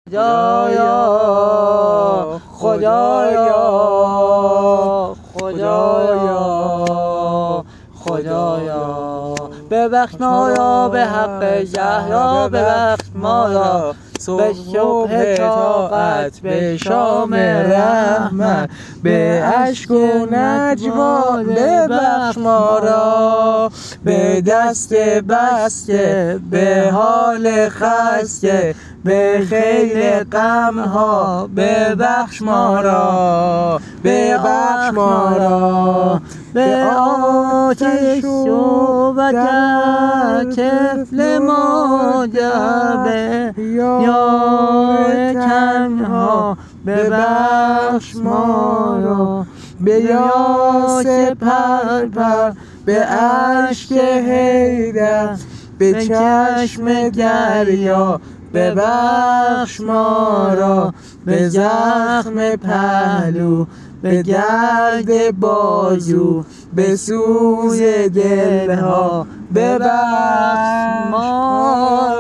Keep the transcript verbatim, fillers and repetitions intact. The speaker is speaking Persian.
خدایا خدایا خدایا خدایا ببخش ما را به حق زهرا، ببخش ما را به صبح طاعت، به شام رحمت، به اشک و نجوا ببخش ما را، به دست بسته، به حال خسته، به خیل غم ها ببخش ما را، ببخش ما را. به آتش و طفل مادر، به یار تنها ببخش ما را، به یاس پر پر، به اشک حیدر، به چشم دریا ببخش ما را، به زخم پهلو، به درد بازو، به سوز دلها ببخش ما